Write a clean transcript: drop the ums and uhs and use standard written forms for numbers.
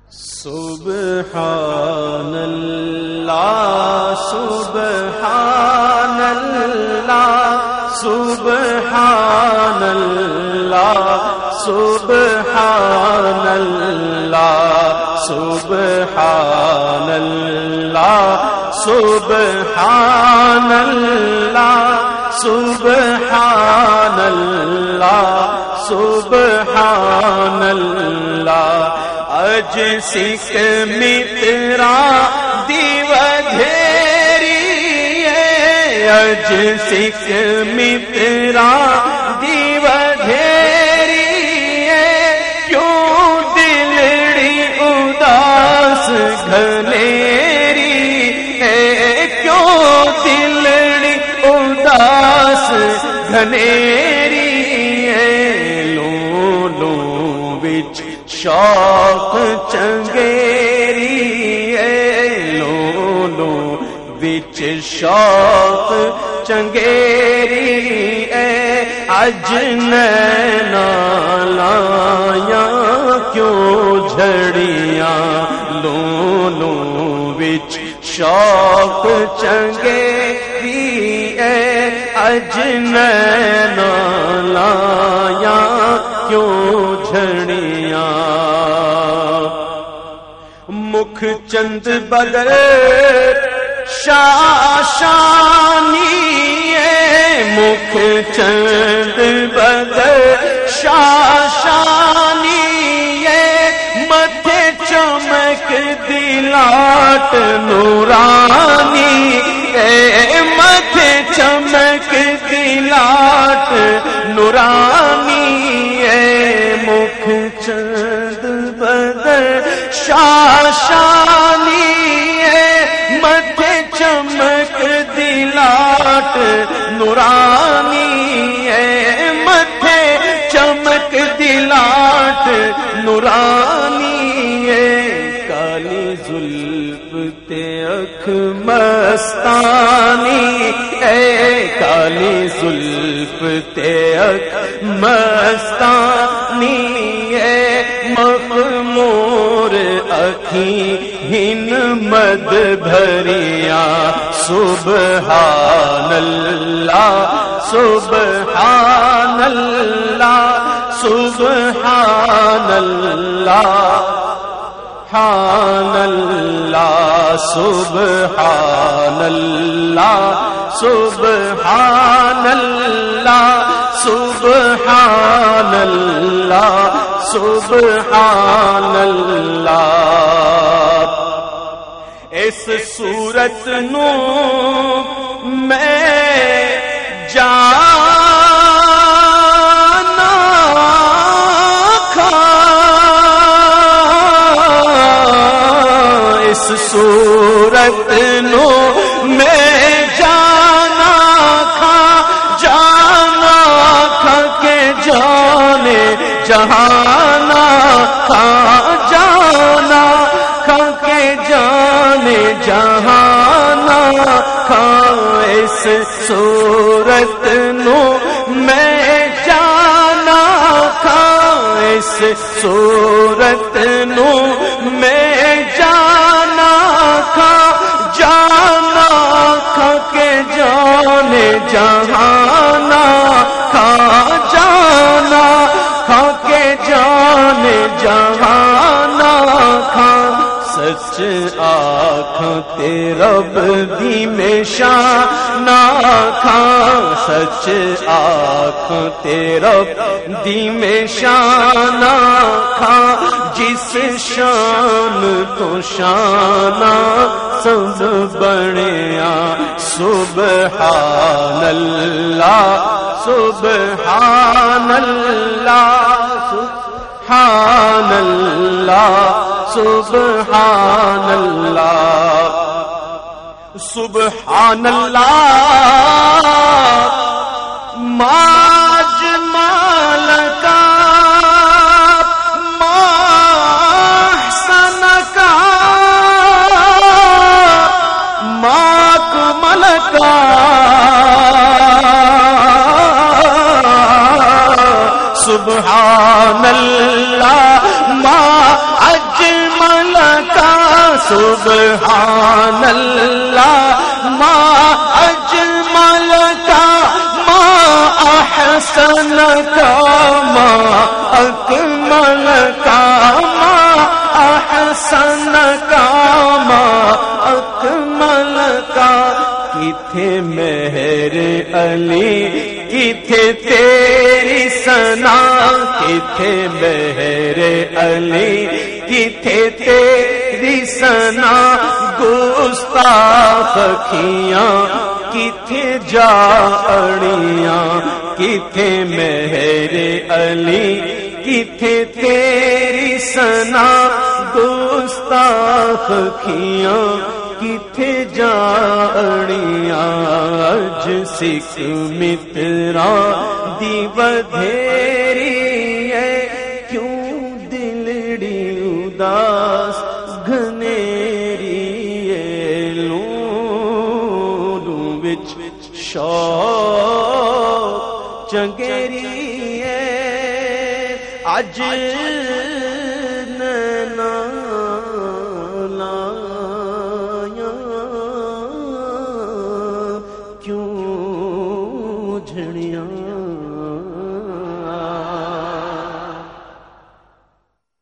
سبحان اللہ سبحان اللہ سبحان اللہ سبحان اللہ سبحان اللہ سبحان اللہ سبحان اللہ سبحان اللہ اج سکھ مترا دیو دھیری اج سکھ مترا دیو دھیری کیوں دلڑی اداس گھنیری کیوں دلڑی اداس گھنیری لو لو وچ شوق چنگیری لو لو وچ شوق چنگیری اج نینا لایا کیوں جھڑیاں لو لو وچ شوق چنگیری اج نینا لایا کیوں جھڑیاں مکھ چند بدر شاشانی مکھ چند بدر شاشانی متھے چمک دلاٹ نورانی متھے چمک دلاٹ نورانی مکھ چند بدر شاشانی متھے چمک دلاٹ نورانی متھے چمک دلاٹ نورانی کالی زلف تے اکھ مستانی کالی زلف تے اکھ مستانی مخمور اکھیں ہن مد بھریاں سبحان اللہ سبحان اللہ سبحان اللہ سبحان اللہ سبحان اللہ سبحان اللہ سبحان اللہ سبحان اللہ اس صورت نو میں جانا کھا اس صورت نو میں جانا کھا کے جانے جہانا کھا جانا کھا کے جانے جہانا کھا اس صورت نو میں جانا کھا اس صورت نو میں جانا کھا کے جانے جہانا کھا جانا کھا کے جانے جہانا کھا سچ آنکھ تے رب دی میں شان کھا سچ آنکھ تے رب دی میں شان کھا جس شان تو شان سب بنیا سبحان اللہ سبحان اللہ سبحان اللہ سبحان اللہ سبحان اللہ ما اجمل کا ما احسن کا ما اکمل کا سبحان اللہ ما اجمل سبحان اللہ ما اجمل کا ما احسن کا ما اکمل کا ما احسن کا ما اکمل کا کتھے مہر علی کتھے تیری ثنا کتھے مہر علی کتھے تیری ثنا گستاخ اکھیاں کتھے جا اڑیاں کتھے مہر علی کتھے تیری ثنا گستاخ اکھیاں کتھے جا اڑیاں اج سکھ مترا دی بدھیری ہے کیوں دلڑی اداس گھنیری ہے لوں وچ شوق چنگیری ہے اج نینا کیوں جھڑیاں